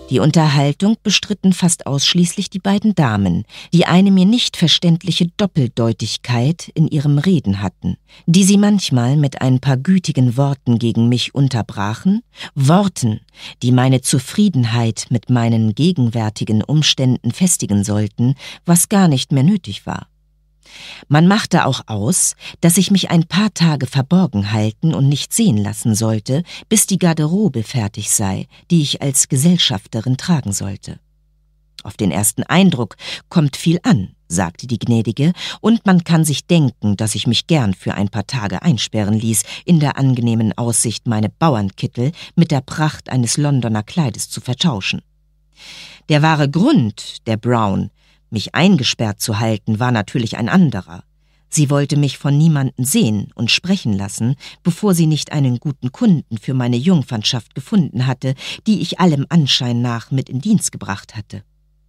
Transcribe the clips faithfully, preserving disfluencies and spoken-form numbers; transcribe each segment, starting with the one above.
Die Unterhaltung bestritten fast ausschließlich die beiden Damen, die eine mir nicht verständliche Doppeldeutigkeit in ihrem Reden hatten, die sie manchmal mit ein paar gütigen Worten gegen mich unterbrachen, Worten, die meine Zufriedenheit mit meinen gegenwärtigen Umständen festigen sollten, was gar nicht mehr nötig war. Man machte auch aus, dass ich mich ein paar Tage verborgen halten und nicht sehen lassen sollte, bis die Garderobe fertig sei, die ich als Gesellschafterin tragen sollte. Auf den ersten Eindruck kommt viel an, sagte die Gnädige, und man kann sich denken, dass ich mich gern für ein paar Tage einsperren ließ, in der angenehmen Aussicht, meine Bauernkittel mit der Pracht eines Londoner Kleides zu vertauschen. Der wahre Grund der Brown, mich eingesperrt zu halten, war natürlich ein anderer. Sie wollte mich von niemandem sehen und sprechen lassen, bevor sie nicht einen guten Kunden für meine Jungfernschaft gefunden hatte, die ich allem Anschein nach mit in Dienst gebracht hatte.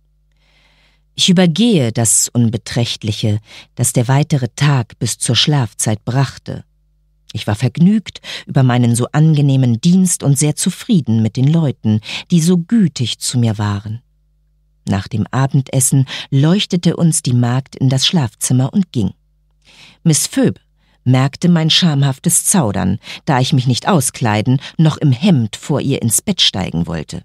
Ich übergehe das Unbeträchtliche, das der weitere Tag bis zur Schlafzeit brachte. Ich war vergnügt über meinen so angenehmen Dienst und sehr zufrieden mit den Leuten, die so gütig zu mir waren. Nach dem Abendessen leuchtete uns die Magd in das Schlafzimmer und ging. Miss Phoebe merkte mein schamhaftes Zaudern, da ich mich nicht auskleiden, noch im Hemd vor ihr ins Bett steigen wollte.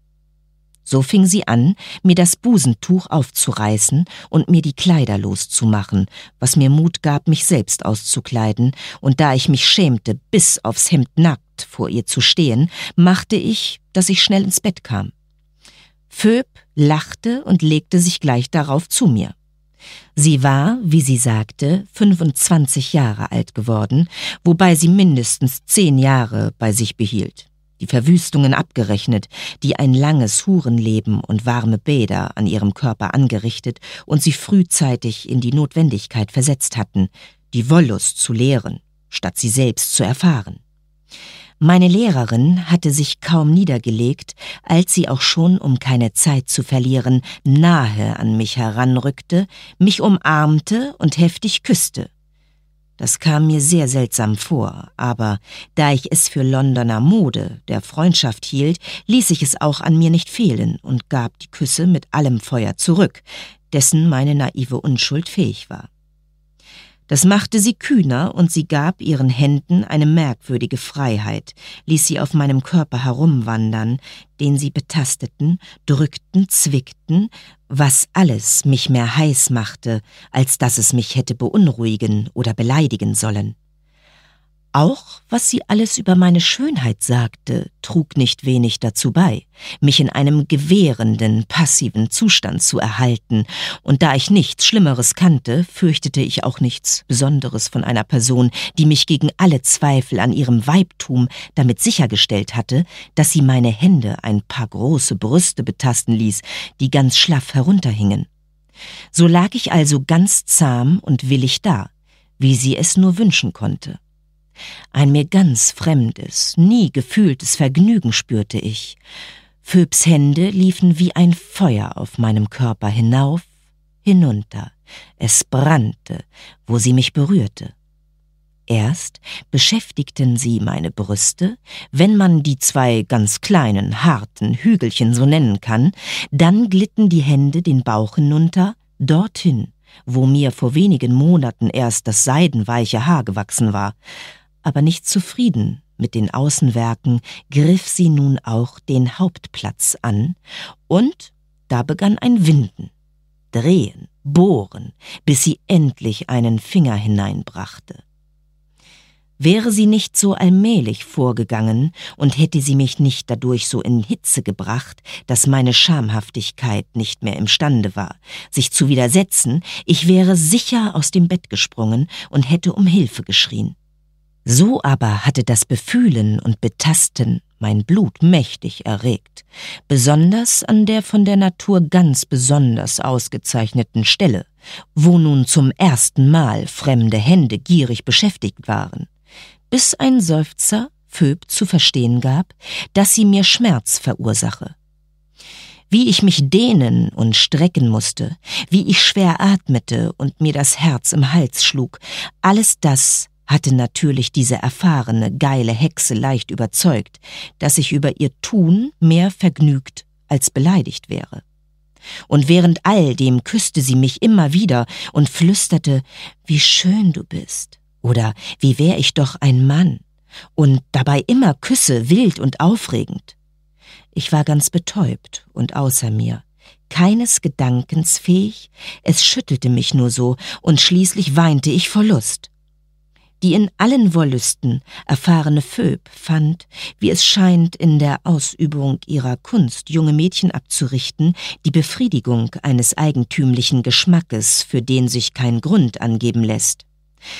So fing sie an, mir das Busentuch aufzureißen und mir die Kleider loszumachen, was mir Mut gab, mich selbst auszukleiden, und da ich mich schämte, bis aufs Hemd nackt vor ihr zu stehen, machte ich, dass ich schnell ins Bett kam. Phoebe lachte und legte sich gleich darauf zu mir. Sie war, wie sie sagte, fünfundzwanzig Jahre alt geworden, wobei sie mindestens zehn Jahre bei sich behielt. Die Verwüstungen abgerechnet, die ein langes Hurenleben und warme Bäder an ihrem Körper angerichtet und sie frühzeitig in die Notwendigkeit versetzt hatten, die Wollust zu lehren, statt sie selbst zu erfahren. Meine Lehrerin hatte sich kaum niedergelegt, als sie auch schon, um keine Zeit zu verlieren, nahe an mich heranrückte, mich umarmte und heftig küsste. Das kam mir sehr seltsam vor, aber da ich es für Londoner Mode der Freundschaft hielt, ließ ich es auch an mir nicht fehlen und gab die Küsse mit allem Feuer zurück, dessen meine naive Unschuld fähig war. Das machte sie kühner, und sie gab ihren Händen eine merkwürdige Freiheit, ließ sie auf meinem Körper herumwandern, den sie betasteten, drückten, zwickten, was alles mich mehr heiß machte, als dass es mich hätte beunruhigen oder beleidigen sollen. Auch was sie alles über meine Schönheit sagte, trug nicht wenig dazu bei, mich in einem gewährenden, passiven Zustand zu erhalten, und da ich nichts Schlimmeres kannte, fürchtete ich auch nichts Besonderes von einer Person, die mich gegen alle Zweifel an ihrem Weibtum damit sichergestellt hatte, dass sie meine Hände ein paar große Brüste betasten ließ, die ganz schlaff herunterhingen. So lag ich also ganz zahm und willig da, wie sie es nur wünschen konnte. Ein mir ganz fremdes, nie gefühltes Vergnügen spürte ich. Phoebes Hände liefen wie ein Feuer auf meinem Körper hinauf, hinunter. Es brannte, wo sie mich berührte. Erst beschäftigten sie meine Brüste, wenn man die zwei ganz kleinen, harten Hügelchen so nennen kann, dann glitten die Hände den Bauch hinunter, dorthin, wo mir vor wenigen Monaten erst das seidenweiche Haar gewachsen war. Aber nicht zufrieden mit den Außenwerken, griff sie nun auch den Hauptplatz an, und da begann ein Winden, Drehen, Bohren, bis sie endlich einen Finger hineinbrachte. Wäre sie nicht so allmählich vorgegangen und hätte sie mich nicht dadurch so in Hitze gebracht, dass meine Schamhaftigkeit nicht mehr imstande war, sich zu widersetzen, ich wäre sicher aus dem Bett gesprungen und hätte um Hilfe geschrien. So aber hatte das Befühlen und Betasten mein Blut mächtig erregt, besonders an der von der Natur ganz besonders ausgezeichneten Stelle, wo nun zum ersten Mal fremde Hände gierig beschäftigt waren, bis ein Seufzer Phoebe zu verstehen gab, dass sie mir Schmerz verursache. Wie ich mich dehnen und strecken musste, wie ich schwer atmete und mir das Herz im Hals schlug, alles das hatte natürlich diese erfahrene, geile Hexe leicht überzeugt, dass ich über ihr Tun mehr vergnügt als beleidigt wäre. Und während all dem küsste sie mich immer wieder und flüsterte, wie schön du bist, oder wie wär ich doch ein Mann, und dabei immer Küsse wild und aufregend. Ich war ganz betäubt und außer mir, keines Gedankens fähig, es schüttelte mich nur so, und schließlich weinte ich vor Lust. Die in allen Wollüsten erfahrene Phoebe fand, wie es scheint, in der Ausübung ihrer Kunst junge Mädchen abzurichten, die Befriedigung eines eigentümlichen Geschmackes, für den sich kein Grund angeben lässt.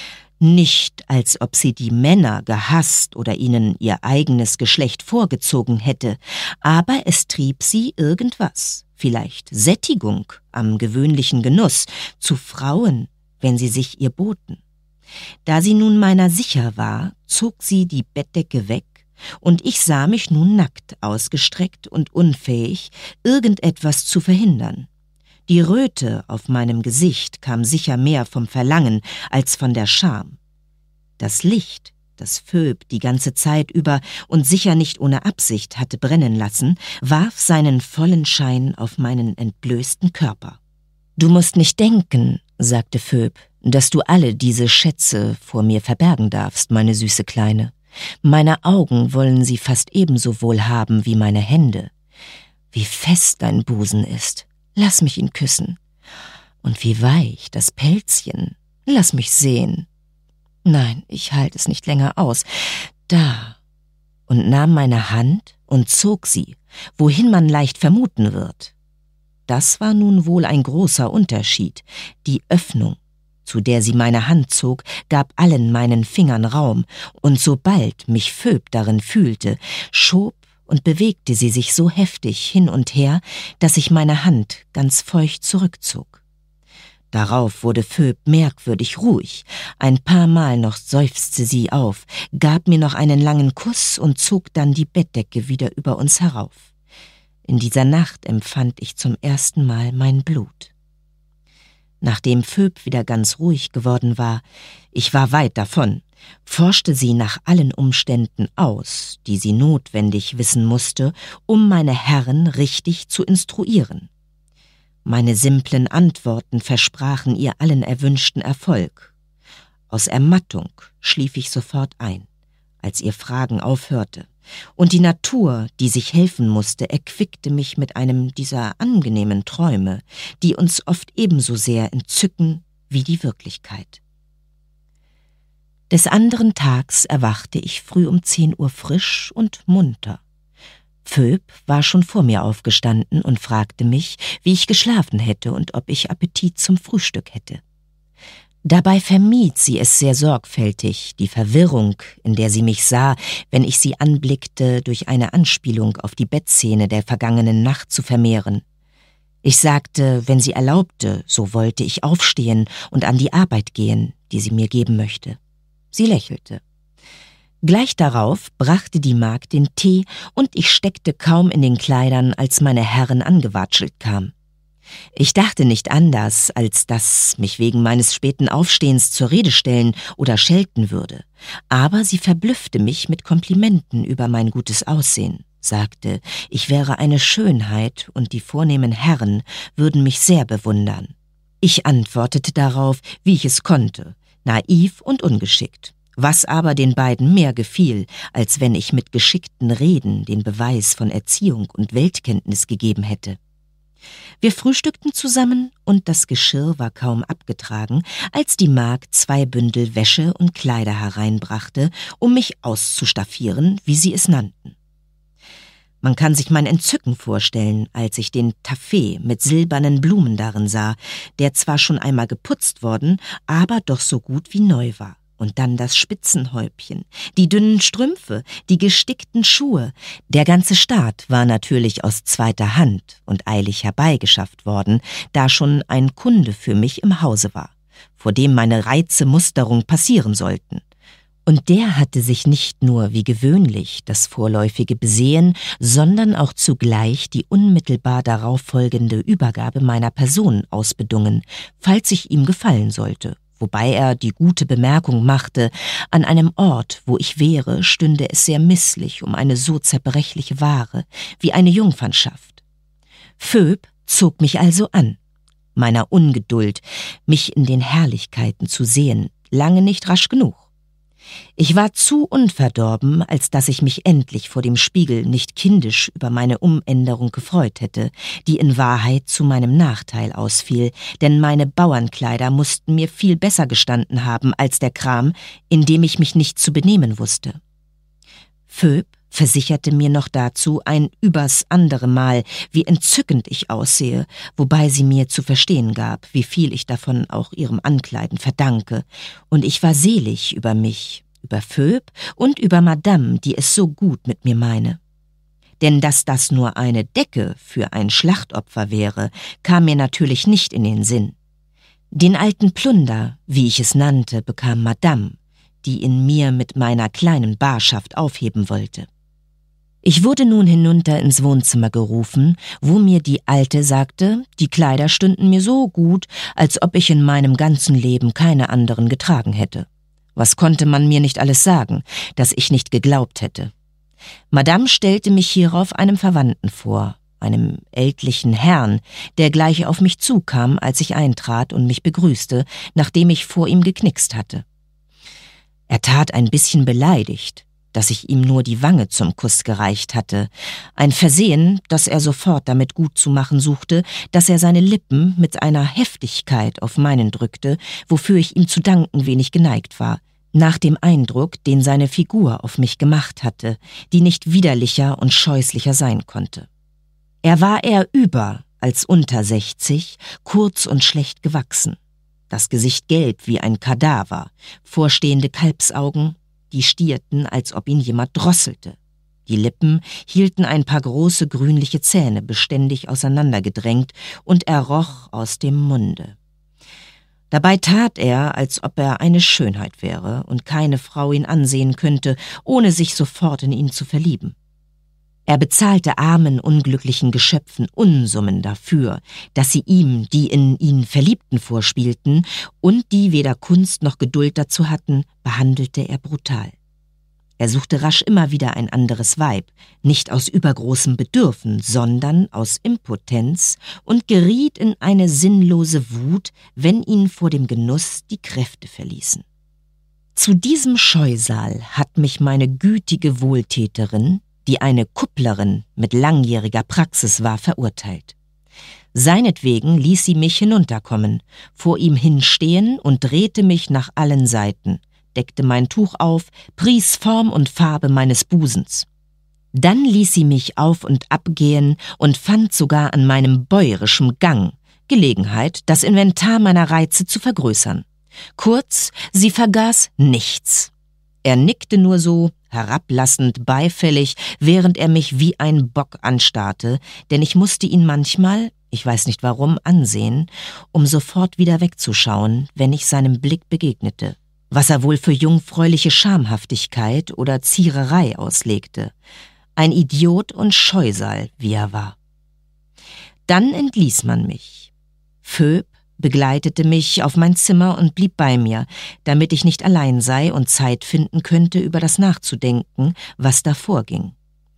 Nicht, als ob sie die Männer gehasst oder ihnen ihr eigenes Geschlecht vorgezogen hätte, aber es trieb sie irgendwas, vielleicht Sättigung am gewöhnlichen Genuss, zu Frauen, wenn sie sich ihr boten. Da sie nun meiner sicher war, zog sie die Bettdecke weg, und ich sah mich nun nackt ausgestreckt und unfähig, irgendetwas zu verhindern. Die Röte auf meinem Gesicht kam sicher mehr vom Verlangen als von der Scham. Das Licht, das Phoebe die ganze Zeit über und sicher nicht ohne Absicht hatte brennen lassen, warf seinen vollen Schein auf meinen entblößten Körper. »Du musst nicht denken«, sagte Phoebe, »dass du alle diese Schätze vor mir verbergen darfst, meine süße Kleine. Meine Augen wollen sie fast ebenso wohl haben wie meine Hände. Wie fest dein Busen ist, lass mich ihn küssen. Und wie weich das Pelzchen, lass mich sehen. Nein, ich halte es nicht länger aus. Da!« Und nahm meine Hand und zog sie, wohin man leicht vermuten wird. Das war nun wohl ein großer Unterschied. Die Öffnung, zu der sie meine Hand zog, gab allen meinen Fingern Raum, und sobald mich Phoebe darin fühlte, schob und bewegte sie sich so heftig hin und her, dass ich meine Hand ganz feucht zurückzog. Darauf wurde Phoebe merkwürdig ruhig. Ein paar Mal noch seufzte sie auf, gab mir noch einen langen Kuss und zog dann die Bettdecke wieder über uns herauf. In dieser Nacht empfand ich zum ersten Mal mein Blut. Nachdem Phoebe wieder ganz ruhig geworden war, ich war weit davon, forschte sie nach allen Umständen aus, die sie notwendig wissen musste, um meine Herren richtig zu instruieren. Meine simplen Antworten versprachen ihr allen erwünschten Erfolg. Aus Ermattung schlief ich sofort ein, als ihr Fragen aufhörte, und die Natur, die sich helfen musste, erquickte mich mit einem dieser angenehmen Träume, die uns oft ebenso sehr entzücken wie die Wirklichkeit. Des anderen Tags erwachte ich früh um zehn Uhr frisch und munter. Phoebe war schon vor mir aufgestanden und fragte mich, wie ich geschlafen hätte und ob ich Appetit zum Frühstück hätte. Dabei vermied sie es sehr sorgfältig, die Verwirrung, in der sie mich sah, wenn ich sie anblickte, durch eine Anspielung auf die Bettszene der vergangenen Nacht zu vermehren. Ich sagte, wenn sie erlaubte, so wollte ich aufstehen und an die Arbeit gehen, die sie mir geben möchte. Sie lächelte. Gleich darauf brachte die Magd den Tee, und ich steckte kaum in den Kleidern, als meine Herrin angewatschelt kam. Ich dachte nicht anders, als dass mich wegen meines späten Aufstehens zur Rede stellen oder schelten würde. Aber sie verblüffte mich mit Komplimenten über mein gutes Aussehen, sagte, ich wäre eine Schönheit und die vornehmen Herren würden mich sehr bewundern. Ich antwortete darauf, wie ich es konnte, naiv und ungeschickt, was aber den beiden mehr gefiel, als wenn ich mit geschickten Reden den Beweis von Erziehung und Weltkenntnis gegeben hätte. Wir frühstückten zusammen, und das Geschirr war kaum abgetragen, als die Magd zwei Bündel Wäsche und Kleider hereinbrachte, um mich auszustaffieren, wie sie es nannten. Man kann sich mein Entzücken vorstellen, als ich den Taffet mit silbernen Blumen darin sah, der zwar schon einmal geputzt worden, aber doch so gut wie neu war. Und dann das Spitzenhäubchen, die dünnen Strümpfe, die gestickten Schuhe. Der ganze Staat war natürlich aus zweiter Hand und eilig herbeigeschafft worden, da schon ein Kunde für mich im Hause war, vor dem meine Reize Musterung passieren sollten. Und der hatte sich nicht nur wie gewöhnlich das vorläufige Besehen, sondern auch zugleich die unmittelbar darauf folgende Übergabe meiner Person ausbedungen, falls ich ihm gefallen sollte. Wobei er die gute Bemerkung machte, an einem Ort, wo ich wäre, stünde es sehr misslich um eine so zerbrechliche Ware wie eine Jungfernschaft. Phoebe zog mich also an. Meiner Ungeduld, mich in den Herrlichkeiten zu sehen, lange nicht rasch genug. Ich war zu unverdorben, als dass ich mich endlich vor dem Spiegel nicht kindisch über meine Umänderung gefreut hätte, die in Wahrheit zu meinem Nachteil ausfiel, denn meine Bauernkleider mussten mir viel besser gestanden haben als der Kram, in dem ich mich nicht zu benehmen wusste. Phoebe versicherte mir noch dazu ein übers andere Mal, wie entzückend ich aussehe, wobei sie mir zu verstehen gab, wie viel ich davon auch ihrem Ankleiden verdanke, und ich war selig über mich, über Phoebe und über Madame, die es so gut mit mir meine. Denn dass das nur eine Decke für ein Schlachtopfer wäre, kam mir natürlich nicht in den Sinn. Den alten Plunder, wie ich es nannte, bekam Madame, die in mir mit meiner kleinen Barschaft aufheben wollte. Ich wurde nun hinunter ins Wohnzimmer gerufen, wo mir die Alte sagte, die Kleider stünden mir so gut, als ob ich in meinem ganzen Leben keine anderen getragen hätte. Was konnte man mir nicht alles sagen, das ich nicht geglaubt hätte? Madame stellte mich hierauf einem Verwandten vor, einem ältlichen Herrn, der gleich auf mich zukam, als ich eintrat und mich begrüßte, nachdem ich vor ihm geknickst hatte. Er tat ein bisschen beleidigt, dass ich ihm nur die Wange zum Kuss gereicht hatte, ein Versehen, das er sofort damit gut zu machen suchte, dass er seine Lippen mit einer Heftigkeit auf meinen drückte, wofür ich ihm zu danken wenig geneigt war, nach dem Eindruck, den seine Figur auf mich gemacht hatte, die nicht widerlicher und scheußlicher sein konnte. Er war eher über als unter sechzig, kurz und schlecht gewachsen, das Gesicht gelb wie ein Kadaver, vorstehende Kalbsaugen, die stierten, als ob ihn jemand drosselte. Die Lippen hielten ein paar große grünliche Zähne beständig auseinandergedrängt, und er roch aus dem Munde. Dabei tat er, als ob er eine Schönheit wäre und keine Frau ihn ansehen könnte, ohne sich sofort in ihn zu verlieben. Er bezahlte armen, unglücklichen Geschöpfen Unsummen dafür, dass sie ihm die in ihn Verliebten vorspielten, und die weder Kunst noch Geduld dazu hatten, behandelte er brutal. Er suchte rasch immer wieder ein anderes Weib, nicht aus übergroßem Bedürfen, sondern aus Impotenz, und geriet in eine sinnlose Wut, wenn ihn vor dem Genuss die Kräfte verließen. Zu diesem Scheusal hat mich meine gütige Wohltäterin, die eine Kupplerin mit langjähriger Praxis war, verurteilt. Seinetwegen ließ sie mich hinunterkommen, vor ihm hinstehen und drehte mich nach allen Seiten, deckte mein Tuch auf, pries Form und Farbe meines Busens. Dann ließ sie mich auf und ab gehen und fand sogar an meinem bäuerischen Gang Gelegenheit, das Inventar meiner Reize zu vergrößern. Kurz, sie vergaß nichts. Er nickte nur so, herablassend, beifällig, während er mich wie ein Bock anstarrte, denn ich musste ihn manchmal, ich weiß nicht warum, ansehen, um sofort wieder wegzuschauen, wenn ich seinem Blick begegnete, was er wohl für jungfräuliche Schamhaftigkeit oder Ziererei auslegte. Ein Idiot und Scheusal, wie er war. Dann entließ man mich. Phoebe begleitete mich auf mein Zimmer und blieb bei mir, damit ich nicht allein sei und Zeit finden könnte, über das nachzudenken, was da vorging.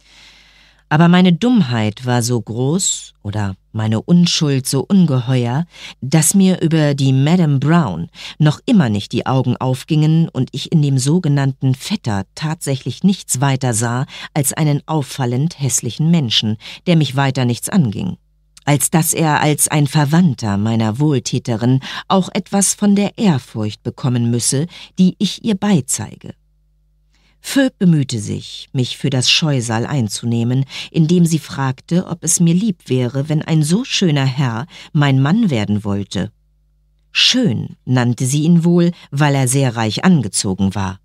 Aber meine Dummheit war so groß oder meine Unschuld so ungeheuer, dass mir über die Madame Brown noch immer nicht die Augen aufgingen und ich in dem sogenannten Vetter tatsächlich nichts weiter sah als einen auffallend hässlichen Menschen, der mich weiter nichts anging, als dass er als ein Verwandter meiner Wohltäterin auch etwas von der Ehrfurcht bekommen müsse, die ich ihr beizeige. Phoebe bemühte sich, mich für das Scheusal einzunehmen, indem sie fragte, ob es mir lieb wäre, wenn ein so schöner Herr mein Mann werden wollte. Schön nannte sie ihn wohl, weil er sehr reich angezogen war.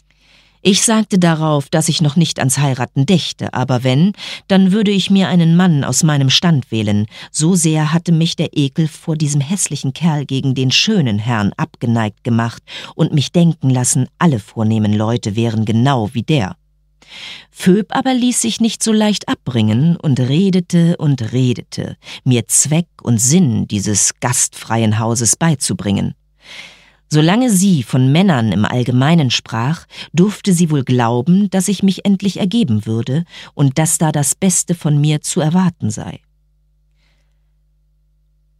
Ich sagte darauf, dass ich noch nicht ans Heiraten dächte, aber wenn, dann würde ich mir einen Mann aus meinem Stand wählen. So sehr hatte mich der Ekel vor diesem hässlichen Kerl gegen den schönen Herrn abgeneigt gemacht und mich denken lassen, alle vornehmen Leute wären genau wie der. Phoebe aber ließ sich nicht so leicht abbringen und redete und redete, mir Zweck und Sinn dieses gastfreien Hauses beizubringen. Solange sie von Männern im Allgemeinen sprach, durfte sie wohl glauben, dass ich mich endlich ergeben würde und dass da das Beste von mir zu erwarten sei.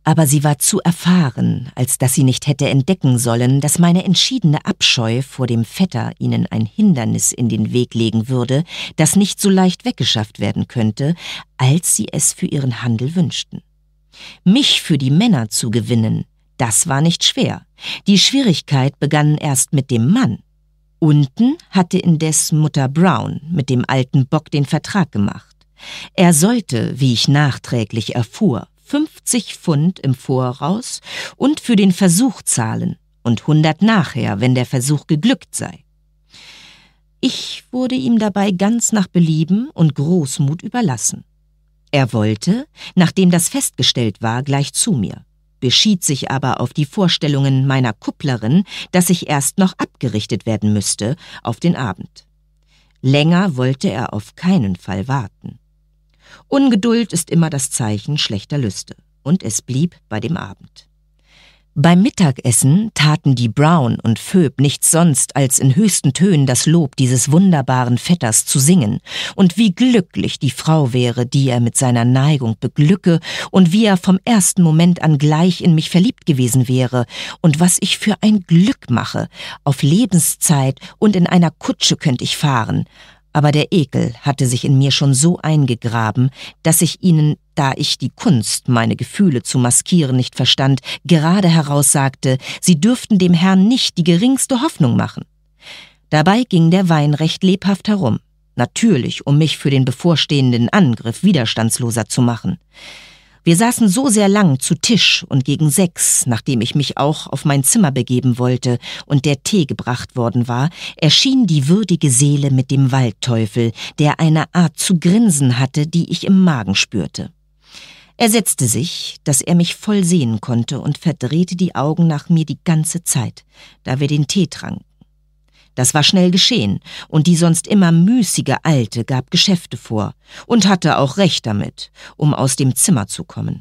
aber sie war zu erfahren, als dass sie nicht hätte entdecken sollen, dass meine entschiedene Abscheu vor dem Vetter ihnen ein Hindernis in den Weg legen würde, das nicht so leicht weggeschafft werden könnte, als sie es für ihren Handel wünschten. Mich für die Männer zu gewinnen, das war nicht schwer. Die Schwierigkeit begann erst mit dem Mann. Unten hatte indes Mutter Brown mit dem alten Bock den Vertrag gemacht. Er sollte, wie ich nachträglich erfuhr, fünfzig Pfund im Voraus und für den Versuch zahlen und hundert nachher, wenn der Versuch geglückt sei. Ich wurde ihm dabei ganz nach Belieben und Großmut überlassen. Er wollte, nachdem das festgestellt war, gleich zu mir, beschied sich aber auf die Vorstellungen meiner Kupplerin, dass ich erst noch abgerichtet werden müsste, auf den Abend. Länger wollte er auf keinen Fall warten. Ungeduld ist immer das Zeichen schlechter Lüste, und es blieb bei dem Abend. Beim Mittagessen taten die Brown und Phoebe nichts sonst, als in höchsten Tönen das Lob dieses wunderbaren Vetters zu singen, und wie glücklich die Frau wäre, die er mit seiner Neigung beglücke, und wie er vom ersten Moment an gleich in mich verliebt gewesen wäre, und was ich für ein Glück mache, auf Lebenszeit und in einer Kutsche könnte ich fahren. Aber der Ekel hatte sich in mir schon so eingegraben, dass ich ihnen, da ich die Kunst, meine Gefühle zu maskieren, nicht verstand, gerade heraus sagte, sie dürften dem Herrn nicht die geringste Hoffnung machen. Dabei ging der Wein recht lebhaft herum, natürlich, um mich für den bevorstehenden Angriff widerstandsloser zu machen. Wir saßen so sehr lang zu Tisch und gegen sechs, nachdem ich mich auch auf mein Zimmer begeben wollte und der Tee gebracht worden war, erschien die würdige Seele mit dem Waldteufel, der eine Art zu grinsen hatte, die ich im Magen spürte. Er setzte sich, dass er mich voll sehen konnte, und verdrehte die Augen nach mir die ganze Zeit, da wir den Tee tranken. Das war schnell geschehen, und die sonst immer müßige Alte gab Geschäfte vor und hatte auch recht damit, um aus dem Zimmer zu kommen.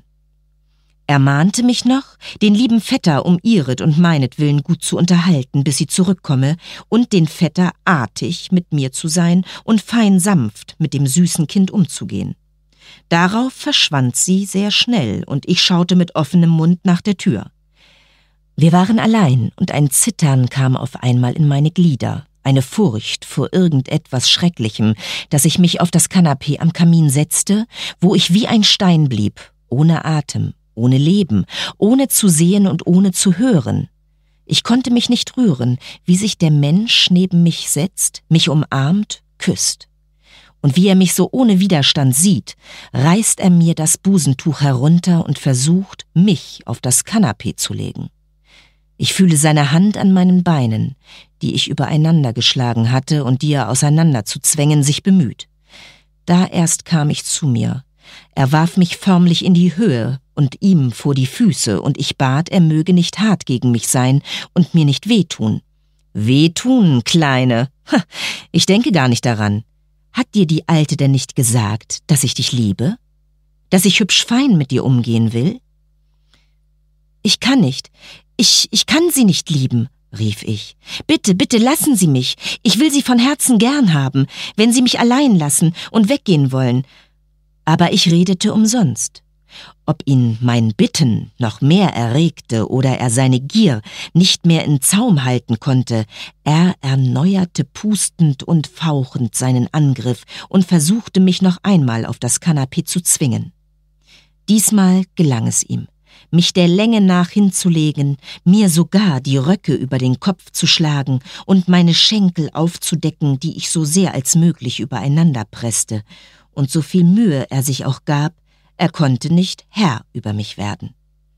Er mahnte mich noch, den lieben Vetter um ihret und meinetwillen gut zu unterhalten, bis sie zurückkomme, und den Vetter artig mit mir zu sein und fein sanft mit dem süßen Kind umzugehen. Darauf verschwand sie sehr schnell, und ich schaute mit offenem Mund nach der Tür. Wir waren allein, und ein Zittern kam auf einmal in meine Glieder, eine Furcht vor irgendetwas Schrecklichem, dass ich mich auf das Kanapee am Kamin setzte, wo ich wie ein Stein blieb, ohne Atem, ohne Leben, ohne zu sehen und ohne zu hören. Ich konnte mich nicht rühren, wie sich der Mensch neben mich setzt, mich umarmt, küsst. Und wie er mich so ohne Widerstand sieht, reißt er mir das Busentuch herunter und versucht, mich auf das Kanapee zu legen. Ich fühle seine Hand an meinen Beinen, die ich übereinander geschlagen hatte und die er auseinander zu zwängen sich bemüht. Da erst kam ich zu mir. Er warf mich förmlich in die Höhe und ihm vor die Füße, und ich bat, er möge nicht hart gegen mich sein und mir nicht wehtun. Wehtun, Kleine? Ha, ich denke gar nicht daran. Hat dir die Alte denn nicht gesagt, dass ich dich liebe? Dass ich hübsch fein mit dir umgehen will? Ich kann nicht. Ich, ich kann sie nicht lieben, rief ich. Bitte, bitte lassen Sie mich. Ich will Sie von Herzen gern haben, wenn Sie mich allein lassen und weggehen wollen. Aber ich redete umsonst. Ob ihn mein Bitten noch mehr erregte oder er seine Gier nicht mehr in Zaum halten konnte, er erneuerte pustend und fauchend seinen Angriff und versuchte mich noch einmal auf das Kanapee zu zwingen. Diesmal gelang es ihm, mich der Länge nach hinzulegen, mir sogar die Röcke über den Kopf zu schlagen und meine Schenkel aufzudecken, die ich so sehr als möglich übereinander presste, und so viel Mühe er sich auch gab, er konnte nicht Herr über mich werden.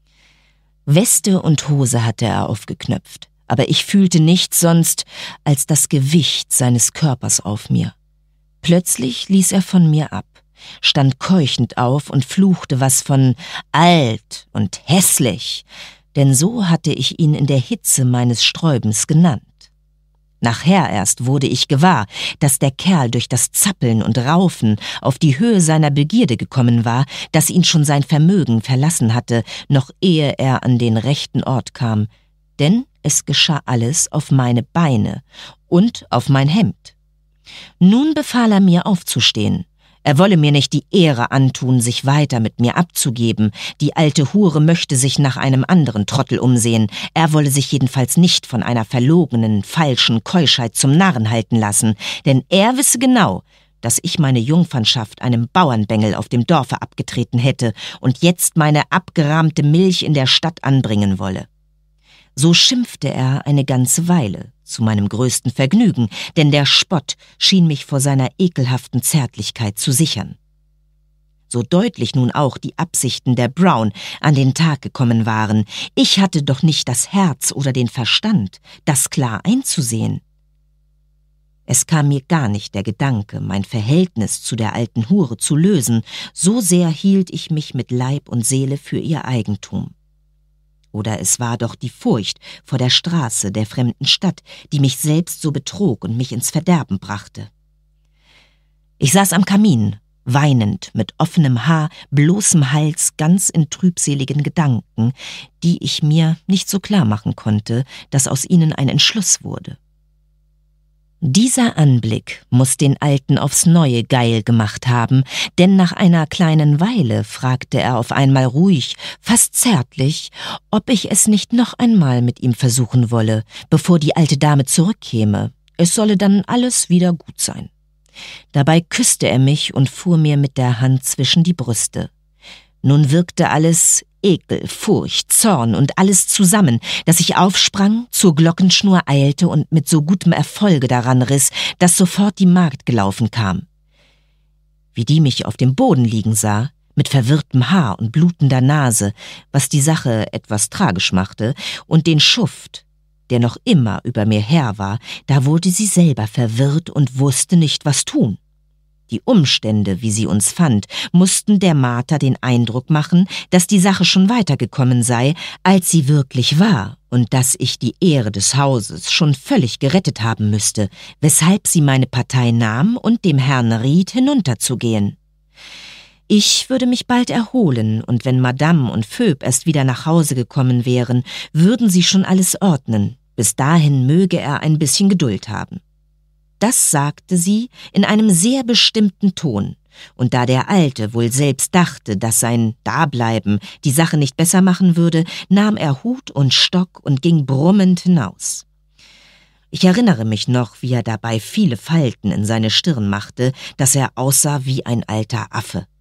Weste und Hose hatte er aufgeknöpft, aber ich fühlte nichts sonst als das Gewicht seines Körpers auf mir. Plötzlich ließ er von mir ab, stand keuchend auf und fluchte was von alt und hässlich, denn so hatte ich ihn in der Hitze meines Sträubens genannt. Nachher erst wurde ich gewahr, dass der Kerl durch das Zappeln und Raufen auf die Höhe seiner Begierde gekommen war, dass ihn schon sein Vermögen verlassen hatte, noch ehe er an den rechten Ort kam, denn es geschah alles auf meine Beine und auf mein Hemd. Nun befahl er mir aufzustehen. Er wolle mir nicht die Ehre antun, sich weiter mit mir abzugeben. Die alte Hure möchte sich nach einem anderen Trottel umsehen. Er wolle sich jedenfalls nicht von einer verlogenen, falschen Keuschheit zum Narren halten lassen, denn er wisse genau, dass ich meine Jungfernschaft einem Bauernbengel auf dem Dorfe abgetreten hätte und jetzt meine abgerahmte Milch in der Stadt anbringen wolle. So schimpfte er eine ganze Weile, zu meinem größten Vergnügen, denn der Spott schien mich vor seiner ekelhaften Zärtlichkeit zu sichern. So deutlich nun auch die Absichten der Brown an den Tag gekommen waren, ich hatte doch nicht das Herz oder den Verstand, das klar einzusehen. Es kam mir gar nicht der Gedanke, mein Verhältnis zu der alten Hure zu lösen, so sehr hielt ich mich mit Leib und Seele für ihr Eigentum. Oder es war doch die Furcht vor der Straße, der fremden Stadt, die mich selbst so betrog und mich ins Verderben brachte. Ich saß am Kamin, weinend, mit offenem Haar, bloßem Hals, ganz in trübseligen Gedanken, die ich mir nicht so klar machen konnte, dass aus ihnen ein Entschluss wurde. Dieser Anblick muß den Alten aufs Neue geil gemacht haben, denn nach einer kleinen Weile fragte er auf einmal ruhig, fast zärtlich, ob ich es nicht noch einmal mit ihm versuchen wolle, bevor die alte Dame zurückkäme. Es solle dann alles wieder gut sein. Dabei küsste er mich und fuhr mir mit der Hand zwischen die Brüste. Nun wirkte alles Ekel, Furcht, Zorn und alles zusammen, dass ich aufsprang, zur Glockenschnur eilte und mit so gutem Erfolge daran riss, dass sofort die Magd gelaufen kam. Wie die mich auf dem Boden liegen sah, mit verwirrtem Haar und blutender Nase, was die Sache etwas tragisch machte, und den Schuft, der noch immer über mir her war, da wurde sie selber verwirrt und wusste nicht, was tun. Die Umstände, wie sie uns fand, mussten der Martha den Eindruck machen, dass die Sache schon weitergekommen sei, als sie wirklich war, und dass ich die Ehre des Hauses schon völlig gerettet haben müsste, weshalb sie meine Partei nahm und dem Herrn riet, hinunterzugehen. Ich würde mich bald erholen, und wenn Madame und Phöb erst wieder nach Hause gekommen wären, würden sie schon alles ordnen. Bis dahin möge er ein bisschen Geduld haben. Das sagte sie in einem sehr bestimmten Ton, und da der Alte wohl selbst dachte, dass sein Dableiben die Sache nicht besser machen würde, nahm er Hut und Stock und ging brummend hinaus. Ich erinnere mich noch, wie er dabei viele Falten in seine Stirn machte, dass er aussah wie ein alter Affe.